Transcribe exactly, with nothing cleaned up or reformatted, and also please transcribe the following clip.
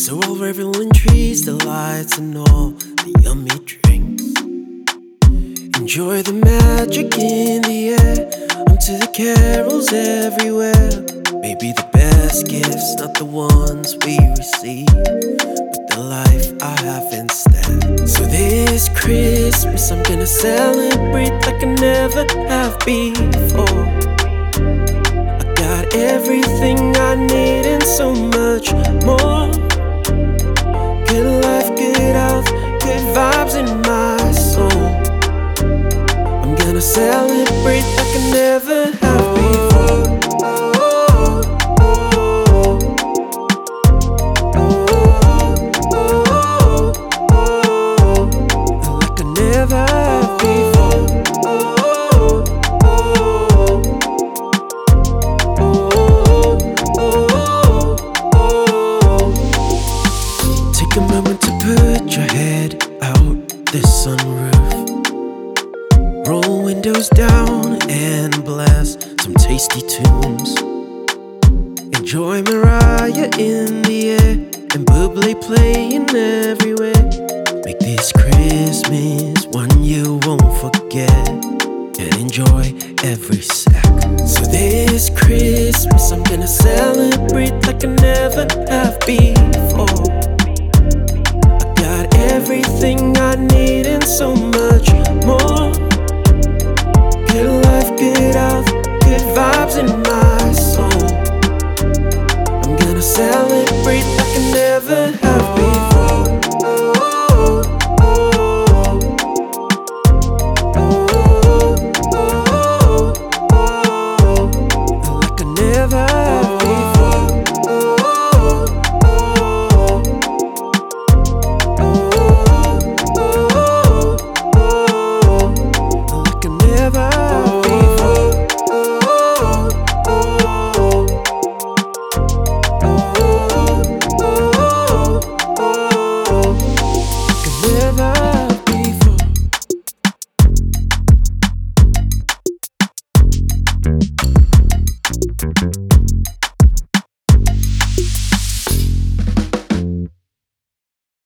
So I'll revel in trees, the lights, and all the yummy drinks. Enjoy the magic in the air, onto the carols everywhere. Maybe the best gifts, not the ones we receive, but the life I have instead. So this Christmas I'm gonna celebrate like I never have before. I got everything I need and so much more. Good life, good health, good vibes in my soul. I'm gonna celebrate like I never have before. Like I never have before. Take a moment to put your head out this sunroof. Roll windows down and blast some tasty tunes. Enjoy Mariah in the air and Bublé playing everywhere. Make this Christmas one you won't forget and enjoy every sec. So this Christmas I'm gonna celebrate like I never have before. I got everything I need and so much more. Good life, good health, good vibes in my soul. I'm gonna celebrate like I never have before. Like I never